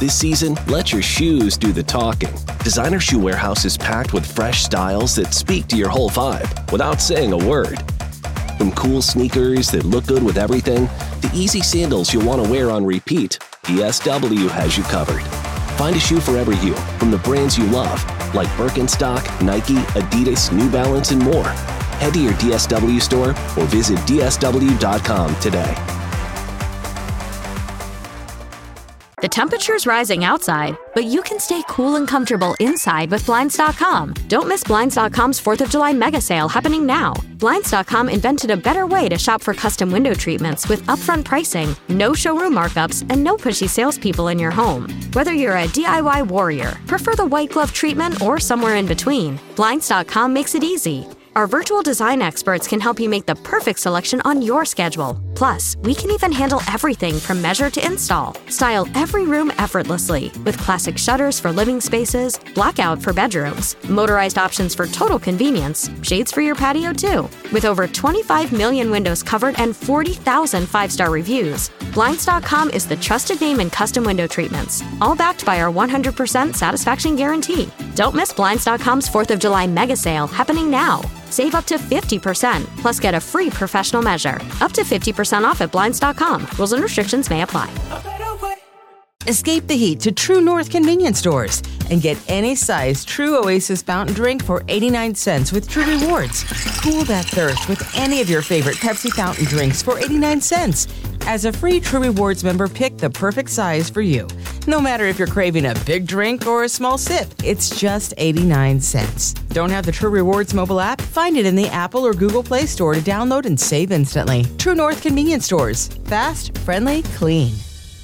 This season, let your shoes do the talking. Designer Shoe Warehouse is packed with fresh styles that speak to your whole vibe without saying a word. From cool sneakers that look good with everything, to easy sandals you'll want to wear on repeat, DSW has you covered. Find a shoe for every you from the brands you love, like Birkenstock, Nike, Adidas, New Balance, and more. Head to your DSW store or visit dsw.com today. The temperature's rising outside, but you can stay cool and comfortable inside with Blinds.com. Don't miss Blinds.com's 4th of July mega sale happening now. Blinds.com invented a better way to shop for custom window treatments with upfront pricing, no showroom markups, and no pushy salespeople in your home. Whether you're a DIY warrior, prefer the white glove treatment, or somewhere in between, Blinds.com makes it easy. Our virtual design experts can help you make the perfect selection on your schedule. Plus, we can even handle everything from measure to install. Style every room effortlessly with classic shutters for living spaces, blackout for bedrooms, motorized options for total convenience, shades for your patio too. With over 25 million windows covered and 40,000 five-star reviews, Blinds.com is the trusted name in custom window treatments, all backed by our 100% satisfaction guarantee. Don't miss Blinds.com's 4th of July mega sale happening now. Save up to 50%, plus get a free professional measure. Up to 50% off at Blinds.com. Rules and restrictions may apply. Escape the heat to True North convenience stores and get any size True Oasis fountain drink for 89 cents with True Rewards. Cool that thirst with any of your favorite Pepsi fountain drinks for 89 cents. As a free True Rewards member, pick the perfect size for you. No matter if you're craving a big drink or a small sip, it's just 89 cents. Don't have the True Rewards mobile app? Find it in the Apple or Google Play Store to download and save instantly. True North convenience stores. Fast, friendly, clean.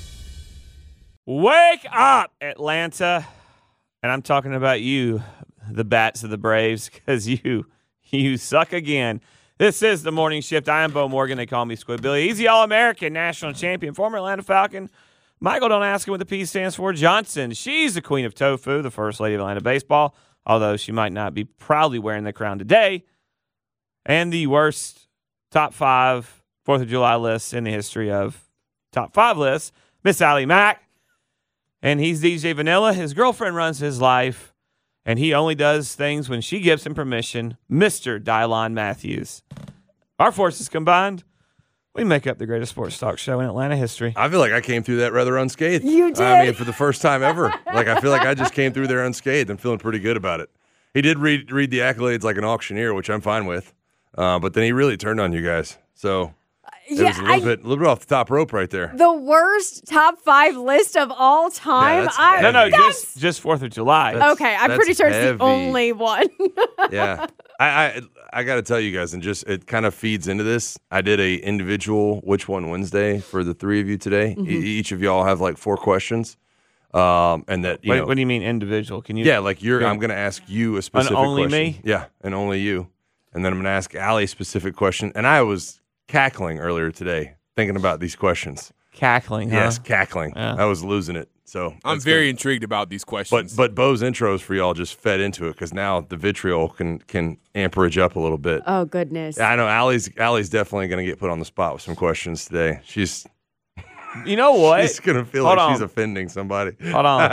Wake up, Atlanta. And I'm talking about you, the Bats of the Braves, because you suck again. This is the Morning Shift. I am Bo Morgan. They call me Squidbilly. He's the All-American national champion, former Atlanta Falcon. Michael, don't ask him what the P stands for. Johnson. She's the queen of tofu, the first lady of Atlanta baseball, although she might not be proudly wearing the crown today. And the worst top 5 4th of July lists in the history of top 5 lists, Miss Allie Mack. And he's DJ Vanilla. His girlfriend runs his life, and he only does things when she gives him permission. Mr. Dylon Matthews. Our forces combined, we make up the greatest sports talk show in Atlanta history. I feel like I came through that rather unscathed. You did. I mean, for the first time ever. I feel like I just came through there unscathed. I'm feeling pretty good about it. He did read the accolades like an auctioneer, which I'm fine with. But then he really turned on you guys. So it was a little bit off the top rope right there. The worst top 5 list of all time. No, just 4th of July. Okay, I'm pretty sure it's the only one. Yeah. I got to tell you guys, and just it kind of feeds into this. I did a individual Which One Wednesday for the 3 of you today. Mm-hmm. Each of y'all have like 4 questions. And that you know, what do you mean individual? Can you? Yeah, like I'm going to ask you a specific question. Only me? Yeah, and only you. And then I'm going to ask Allie a specific question. And I was cackling earlier today thinking about these questions. Cackling, huh? Yes, cackling. Yeah. I was losing it. So I'm very intrigued about these questions. But Bo's intros for y'all just fed into it because now the vitriol can amperage up a little bit. Oh goodness! Yeah, I know Allie's definitely going to get put on the spot with some questions today. She's, you know what? She's going to feel like she's offending somebody. Hold on,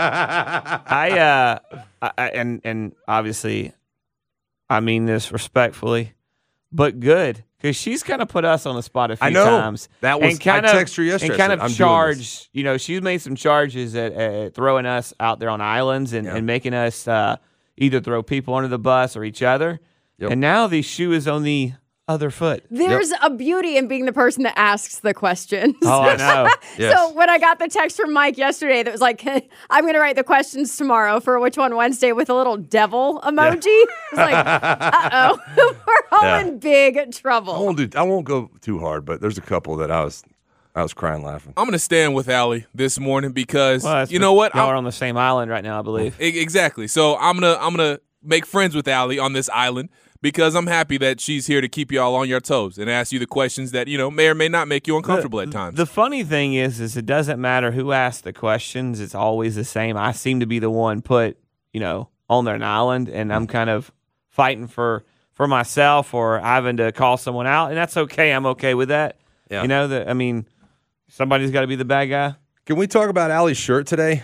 and obviously, I mean this respectfully, but good. Because she's kind of put us on the spot a few times. That was, I texted her yesterday. And kind of charged, she's made some charges at throwing us out there on islands and making us either throw people under the bus or each other. Yep. And now the shoe is on the other foot. There's a beauty in being the person that asks the questions. Oh, I know. Yes. So when I got the text from Mike yesterday that was like, I'm going to write the questions tomorrow for Which One Wednesday with a little devil emoji. I was like, uh-oh, we're all in big trouble. I won't go too hard, but there's a couple that I was crying laughing. I'm going to stand with Allie this morning because, you know what? Y'all are on the same island right now, I believe. Exactly. So I'm gonna make friends with Allie on this island. Because I'm happy that she's here to keep y'all on your toes and ask you the questions that, may or may not make you uncomfortable at times. The funny thing is it doesn't matter who asks the questions. It's always the same. I seem to be the one put, on an island, and I'm kind of fighting for myself or having to call someone out, and that's okay. I'm okay with that. Yeah. Somebody's got to be the bad guy. Can we talk about Allie's shirt today?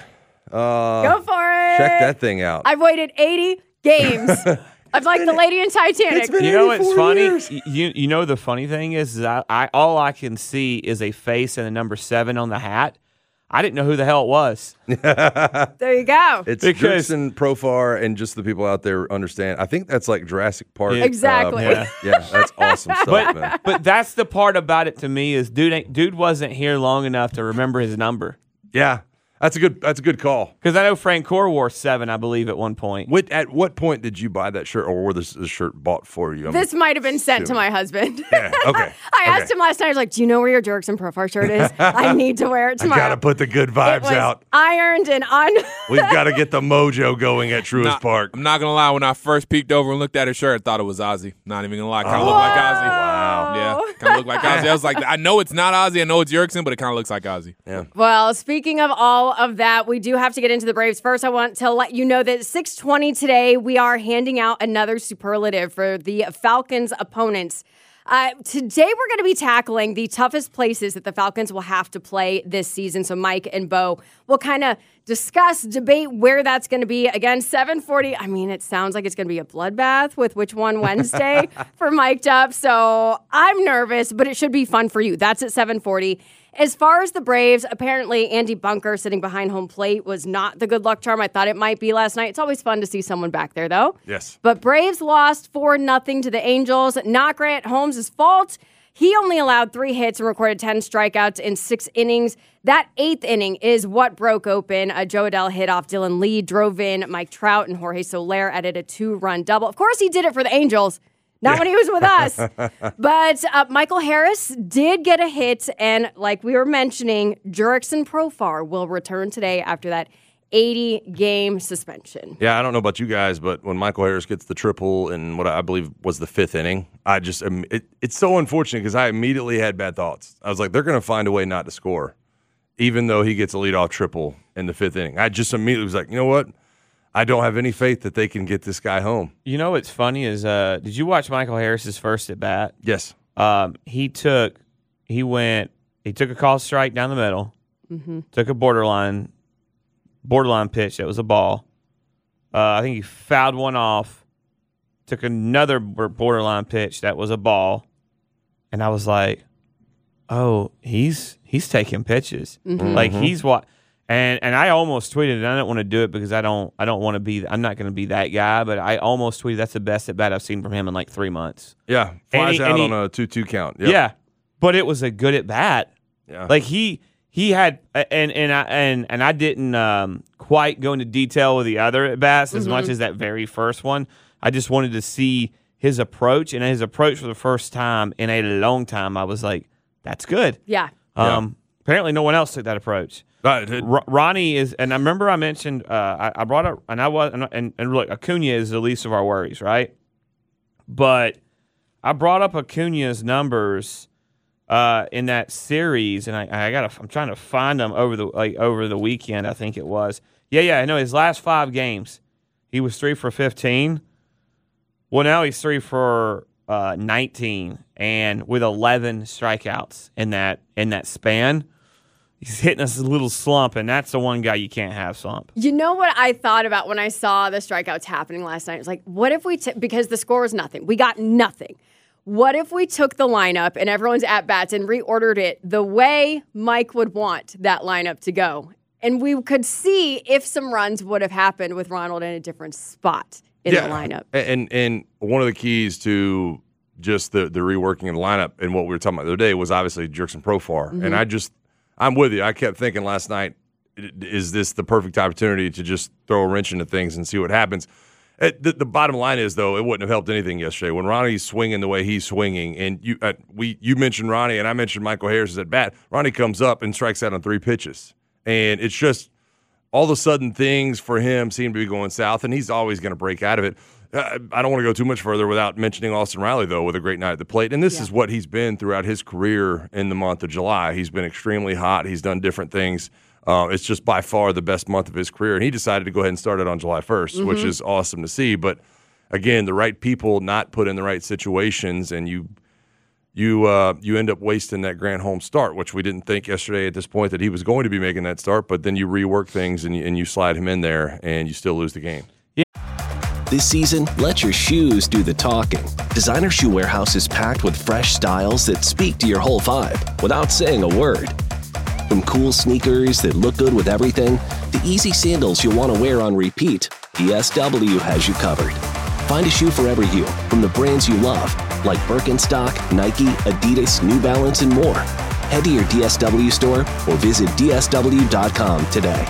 Go for it. Check that thing out. I've waited 80 games. I'm like the lady in Titanic. You know what's funny? You know the funny thing is I all I can see is a face and a number 7 on the hat. I didn't know who the hell it was. There you go. It's Jurickson Profar, and just the people out there understand. I think that's like Jurassic Park. Exactly. Yeah. That's awesome stuff, man. But that's the part about it to me is dude wasn't here long enough to remember his number. Yeah, that's a good call. Because I know Frank Core wore 7, I believe, at one point. At what point did you buy that shirt, or were this shirt bought for you? This might have been sent to my husband. Yeah, okay. I asked him last night, I was like, do you know where your Jurickson Profar shirt is? I need to wear it tomorrow. I got to put the good vibes out. Ironed and on. We've got to get the mojo going at Truist Park. I'm not going to lie. When I first peeked over and looked at his shirt, I thought it was Ozzy. Not even going to lie. Kind of looked like Ozzy. Wow. Yeah, kind of looked like Ozzy. I was like, I know it's not Ozzy. I know it's Jurickson, but it kind of looks like Ozzy. Yeah. Well, speaking of all of that, we do have to get into the Braves. First, I want to let you know that at 6:20 today, we are handing out another superlative for the Falcons' opponents. Today, we're going to be tackling the toughest places that the Falcons will have to play this season. So Mike and Bo will kind of discuss, debate where that's going to be. Again, 7:40. I mean, it sounds like it's going to be a bloodbath with Which One Wednesday for Mic'd Up. So I'm nervous, but it should be fun for you. That's at 7:40. As far as the Braves, apparently Andy Bunker sitting behind home plate was not the good luck charm I thought it might be last night. It's always fun to see someone back there, though. Yes. But Braves lost 4-0 to the Angels. Not Grant Holmes' fault. He only allowed 3 hits and recorded 10 strikeouts in 6 innings. That 8th inning is what broke open. Joe Adell hit off Dylan Lee, drove in Mike Trout, and Jorge Soler added a 2-run double. Of course, he did it for the Angels. Not when he was with us. But Michael Harris did get a hit, and like we were mentioning, Jurickson Profar will return today after that 80-game suspension. Yeah, I don't know about you guys, but when Michael Harris gets the triple in what I believe was the 5th inning, it's so unfortunate because I immediately had bad thoughts. I was like, they're going to find a way not to score, even though he gets a leadoff triple in the 5th inning. I just immediately was like, you know what? I don't have any faith that they can get this guy home. You know what's funny is, did you watch Michael Harris's first at bat? Yes. He took a call strike down the middle, took a borderline pitch that was a ball. I think he fouled one off, took another borderline pitch that was a ball, and I was like, oh, he's taking pitches. Like he's what. And I almost tweeted, and I don't want to do it because I'm not going to be that guy, but I almost tweeted that's the best at bat I've seen from him in like 3 months. Yeah, flies out on a 2-2 count. Yep. Yeah, but it was a good at bat. Yeah, like he had, and I didn't quite go into detail with the other at bats as much as that very first one. I just wanted to see his approach, and his approach for the first time in a long time. I was like, that's good. Yeah. Apparently, no one else took that approach. Ronnie is, and I remember I mentioned I brought up, and look, Acuna is the least of our worries, right? But I brought up Acuna's numbers in that series, and I'm trying to find them over the weekend. I think it was. Yeah. I know his last 5 games, he was 3 for 15. Well, now he's 3 for 19, and with 11 strikeouts in that span. He's hitting us a little slump, and that's the one guy you can't have slump. You know what I thought about when I saw the strikeouts happening last night? It's like, what if we because the score was nothing. We got nothing. What if we took the lineup and everyone's at-bats and reordered it the way Mike would want that lineup to go? And we could see if some runs would have happened with Ronald in a different spot in the lineup. And one of the keys to just the reworking of the lineup and what we were talking about the other day was obviously Jurickson Profar. And I'm with you. I kept thinking last night, is this the perfect opportunity to just throw a wrench into things and see what happens? The bottom line is, though, it wouldn't have helped anything yesterday. When Ronnie's swinging the way he's swinging, and you mentioned Ronnie, and I mentioned Michael Harris at bat, Ronnie comes up and strikes out on 3 pitches. And it's just all of a sudden things for him seem to be going south, and he's always going to break out of it. I don't want to go too much further without mentioning Austin Riley, though, with a great night at the plate. And this is what he's been throughout his career in the month of July. He's been extremely hot. He's done different things. It's just by far the best month of his career. And he decided to go ahead and start it on July 1st, which is awesome to see. But, again, the right people not put in the right situations, and you end up wasting that Granholm start, which we didn't think yesterday at this point that he was going to be making that start, but then you rework things and you slide him in there and you still lose the game. This season, let your shoes do the talking. Designer Shoe Warehouse is packed with fresh styles that speak to your whole vibe without saying a word. From cool sneakers that look good with everything, to easy sandals you'll want to wear on repeat, DSW has you covered. Find a shoe for every you from the brands you love, like Birkenstock, Nike, Adidas, New Balance, and more. Head to your DSW store or visit DSW.com today.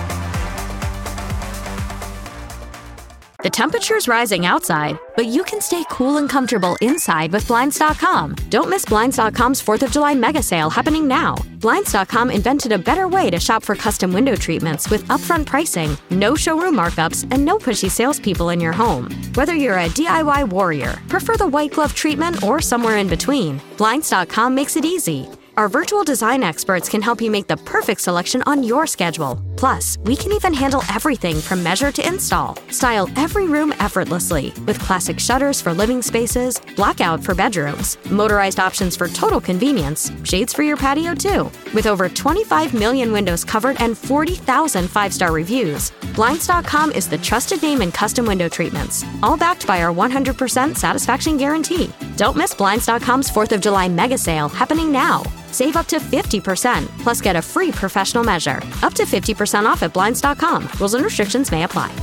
The temperature's rising outside, but you can stay cool and comfortable inside with Blinds.com. Don't miss Blinds.com's 4th of July mega sale happening now. Blinds.com invented a better way to shop for custom window treatments with upfront pricing, no showroom markups, and no pushy salespeople in your home. Whether you're a DIY warrior, prefer the white glove treatment, or somewhere in between, Blinds.com makes it easy. Our virtual design experts can help you make the perfect selection on your schedule. Plus, we can even handle everything from measure to install. Style every room effortlessly with classic shutters for living spaces, blackout for bedrooms, motorized options for total convenience, shades for your patio too. With over 25 million windows covered and 40,000 5-star reviews, Blinds.com is the trusted name in custom window treatments, all backed by our 100% satisfaction guarantee. Don't miss Blinds.com's 4th of July mega sale happening now. Save up to 50%, plus get a free professional measure. Up to 50% off at Blinds.com. Rules and restrictions may apply.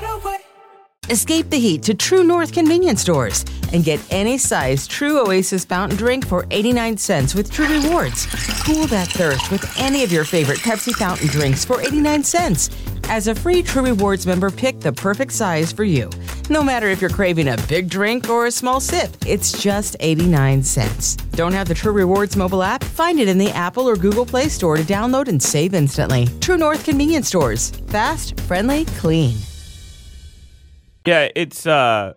Escape the heat to True North convenience stores and get any size True Oasis fountain drink for 89 cents with True Rewards. Cool that thirst with any of your favorite Pepsi fountain drinks for 89 cents. As a free True Rewards member, pick the perfect size for you. No matter if you're craving a big drink or a small sip, it's just 89 cents. Don't have the True Rewards mobile app? Find it in the Apple or Google Play Store to download and save instantly. True North convenience stores. Fast, friendly, clean. Yeah, it's if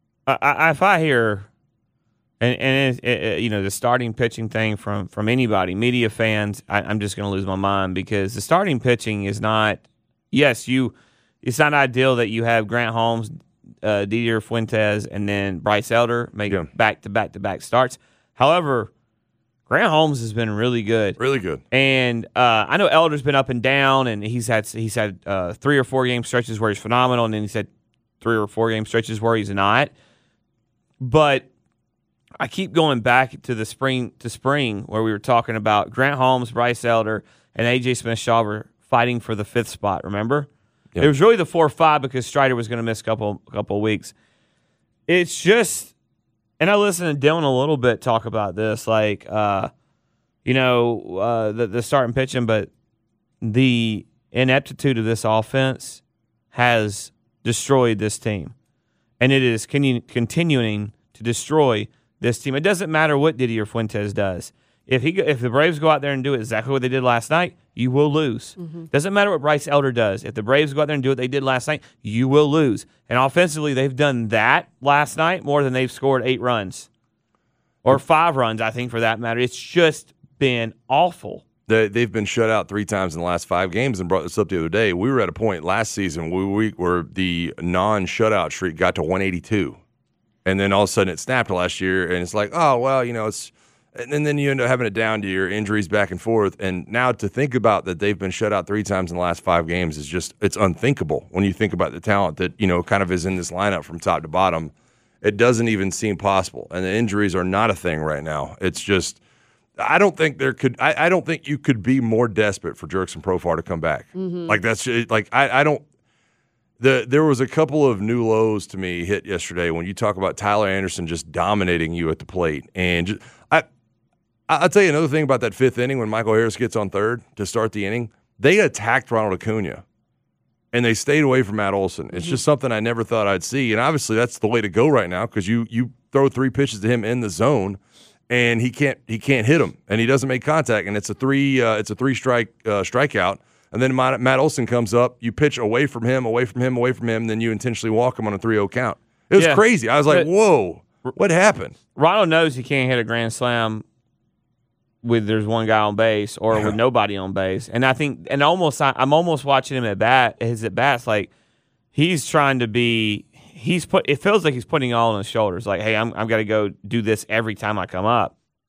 I hear and the starting pitching thing from anybody, media fans, I'm just going to lose my mind because the starting pitching is not. Yes, it's not ideal that you have Grant Holmes, Didier Fuentes, and then Bryce Elder make back-to-back starts. However, Grant Holmes has been really good. Really good. And I know Elder's been up and down, and he's had 3 or 4 game stretches where he's phenomenal, and then he's had 3 or 4 game stretches where he's not. But I keep going back to the spring where we were talking about Grant Holmes, Bryce Elder, and A.J. Smith-Shawver fighting for the 5th spot, remember? Yep. It was really the 4-5 because Strider was going to miss a couple of weeks. It's just, and I listened to Dylan a little bit talk about this, like, the starting pitching, but the ineptitude of this offense has destroyed this team. And it is continuing to destroy this team. It doesn't matter what Didier Fuentes does. If the Braves go out there and do exactly what they did last night, you will lose. Mm-hmm. Doesn't matter what Bryce Elder does. If the Braves go out there and do what they did last night, you will lose. And offensively, they've done that last night more than they've scored 8 runs. Or 5 runs, I think, for that matter. It's just been awful. They've been shut out 3 times in the last 5 games and brought this up the other day. We were at a point last season where the non-shutout streak got to 182. And then all of a sudden it snapped last year, and it's like, oh, well, it's – and then you end up having it down to your injuries back and forth. And now to think about that they've been shut out 3 times in the last 5 games is just – it's unthinkable when you think about the talent that, kind of is in this lineup from top to bottom. It doesn't even seem possible. And the injuries are not a thing right now. It's just – I don't think you could be more desperate for Jurickson Profar to come back. Mm-hmm. Like that's like I don't. There was a couple of new lows to me hit yesterday when you talk about Tyler Anderson just dominating you at the plate, and I'll tell you another thing about that 5th inning when Michael Harris gets on third to start the inning. They attacked Ronald Acuna, and they stayed away from Matt Olson. It's just something I never thought I'd see, and obviously that's the way to go right now because you throw 3 pitches to him in the zone. And he can't hit him, and he doesn't make contact, and it's a 3-strike strikeout. And then Matt Olson comes up, you pitch away from him, and then you intentionally walk him on a 3-0 count. It was crazy. I was like, whoa, what happened? Ronald knows he can't hit a grand slam with there's one guy on base or with nobody on base, and I think, and I'm almost watching him his at bats, like he's trying to be. It feels like he's putting it all on his shoulders. Like, hey, I'm got to go do this every time I come up.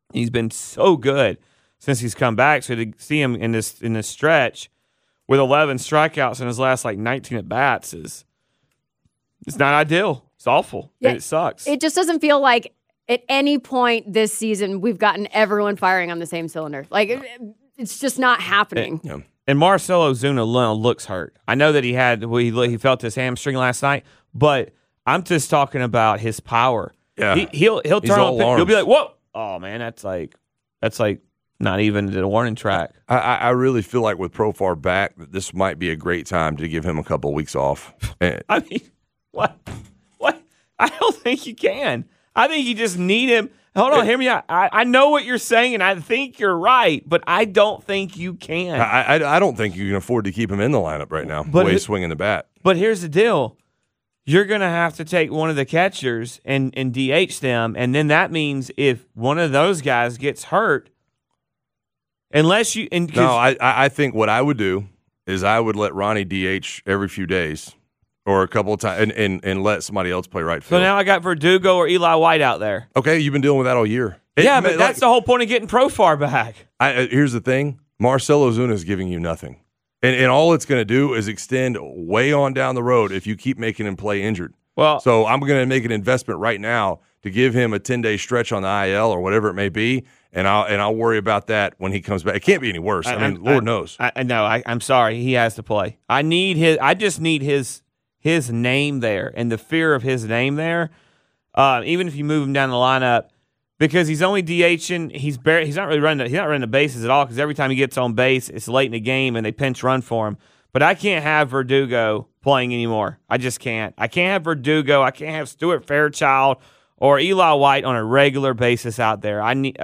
He's been so good since he's come back. So to see him in this stretch with 11 strikeouts in his last 19 at bats it's not ideal. It's awful. Yeah, and it sucks. It just doesn't feel like at any point this season we've gotten everyone firing on the same cylinder. It's just not happening. And Marcell Ozuna looks hurt. I know that he felt his hamstring last night, but I'm just talking about his power. Yeah, he'll turn on. He'll be like, "Whoa, oh man, that's like not even the warning track." I really feel like with Profar back, that this might be a great time to give him a couple of weeks off. I mean, what? I don't think you can. I think you just need him. Hold on, hear me out. I know what you're saying, and I think you're right, but I don't think you can. I don't think you can afford to keep him in the lineup right now, the way he's swinging the bat. But here's the deal. You're going to have to take one of the catchers and DH them, and then that means if one of those guys gets hurt, unless you... I think what I would do is I would let Ronnie DH every few days or a couple of times and let somebody else play right field. So now I got Verdugo or Eli White out there. Okay, you've been dealing with that all year. But that's the whole point of getting Profar back. Here's the thing. Marcell Ozuna is giving you nothing. And all it's going to do is extend way on down the road if you keep making him play injured. Well, so I'm going to make an investment right now to give him a 10-day stretch on the IL or whatever it may be, and I'll worry about that when he comes back. It can't be any worse. Lord knows. I'm sorry. He has to play. I just need his name there and the fear of his name there. Even if you move him down the lineup, because he's only DHing, he's not running the bases at all. Because every time he gets on base, it's late in the game and they pinch run for him. But I can't have Verdugo playing anymore. I just can't. I can't have Verdugo. I can't have Stuart Fairchild or Eli White on a regular basis out there.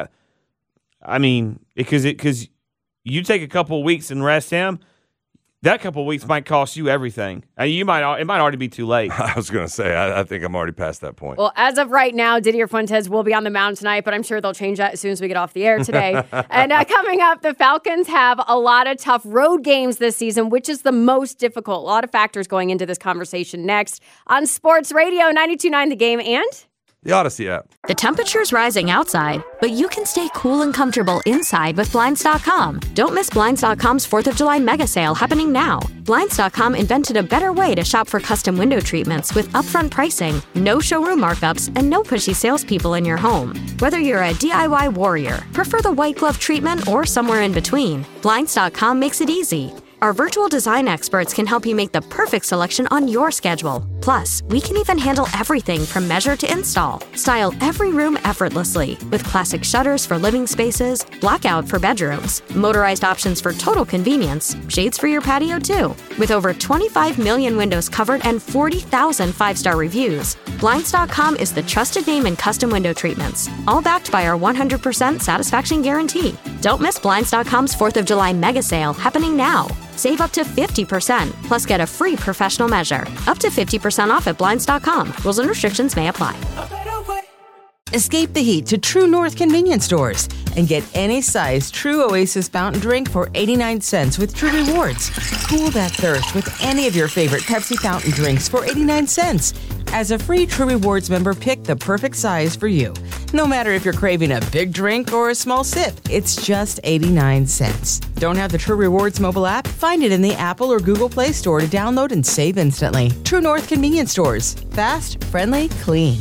Because you take a couple of weeks and rest him. That couple of weeks might cost you everything. It might already be too late. I was going to say, I think I'm already past that point. Well, as of right now, Didier Fuentes will be on the mound tonight, but I'm sure they'll change that as soon as we get off the air today. And coming up, the Falcons have a lot of tough road games this season, which is the most difficult. A lot of factors going into this conversation next on Sports Radio 92.9 The Game and the Odyssey app. The temperature's rising outside, but you can stay cool and comfortable inside with Blinds.com. Don't miss Blinds.com's 4th of July mega sale happening now. Blinds.com invented a better way to shop for custom window treatments with upfront pricing, no showroom markups, and no pushy salespeople in your home. Whether you're a DIY warrior, prefer the white glove treatment, or somewhere in between, Blinds.com makes it easy. Our virtual design experts can help you make the perfect selection on your schedule. Plus, we can even handle everything from measure to install. Style every room effortlessly with classic shutters for living spaces, blackout for bedrooms, motorized options for total convenience, shades for your patio too. With over 25 million windows covered and 40,000 five-star reviews, Blinds.com is the trusted name in custom window treatments, all backed by our 100% satisfaction guarantee. Don't miss Blinds.com's 4th of July mega sale happening now. Save up to 50%, plus get a free professional measure. Up to 50% off at Blinds.com. Rules and restrictions may apply. Escape the heat to True North convenience stores and get any size True Oasis fountain drink for 89 cents with True Rewards. Cool that thirst with any of your favorite Pepsi fountain drinks for 89 cents. As a free True Rewards member, pick the perfect size for you. No matter if you're craving a big drink or a small sip, it's just 89 cents. Don't have the True Rewards mobile app? Find it in the Apple or Google Play Store to download and save instantly. True North convenience stores. Fast, friendly, clean.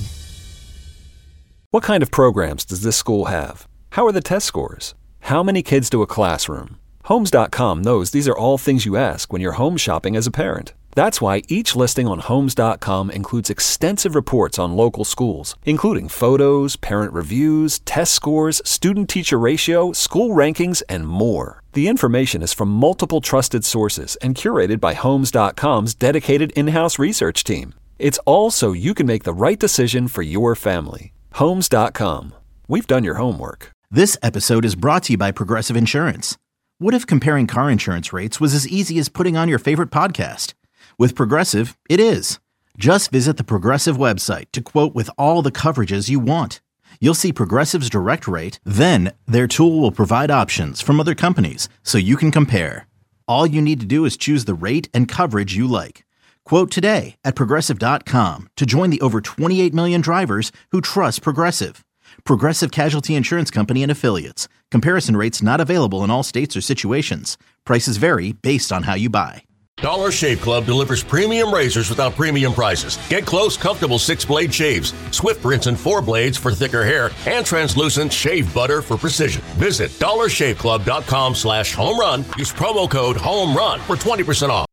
What kind of programs does this school have? How are the test scores? How many kids to a classroom? Homes.com knows these are all things you ask when you're home shopping as a parent. That's why each listing on Homes.com includes extensive reports on local schools, including photos, parent reviews, test scores, student-teacher ratio, school rankings, and more. The information is from multiple trusted sources and curated by Homes.com's dedicated in-house research team. It's all so you can make the right decision for your family. Homes.com. We've done your homework. This episode is brought to you by Progressive Insurance. What if comparing car insurance rates was as easy as putting on your favorite podcast? With Progressive, it is. Just visit the Progressive website to quote with all the coverages you want. You'll see Progressive's direct rate, then their tool will provide options from other companies so you can compare. All you need to do is choose the rate and coverage you like. Quote today at Progressive.com to join the over 28 million drivers who trust Progressive. Progressive Casualty Insurance Company and Affiliates. Comparison rates not available in all states or situations. Prices vary based on how you buy. Dollar Shave Club delivers premium razors without premium prices. Get close, comfortable 6-blade shaves, swift rinse and 4 blades for thicker hair, and translucent shave butter for precision. Visit dollarshaveclub.com/homerun. Use promo code HOMERUN for 20% off.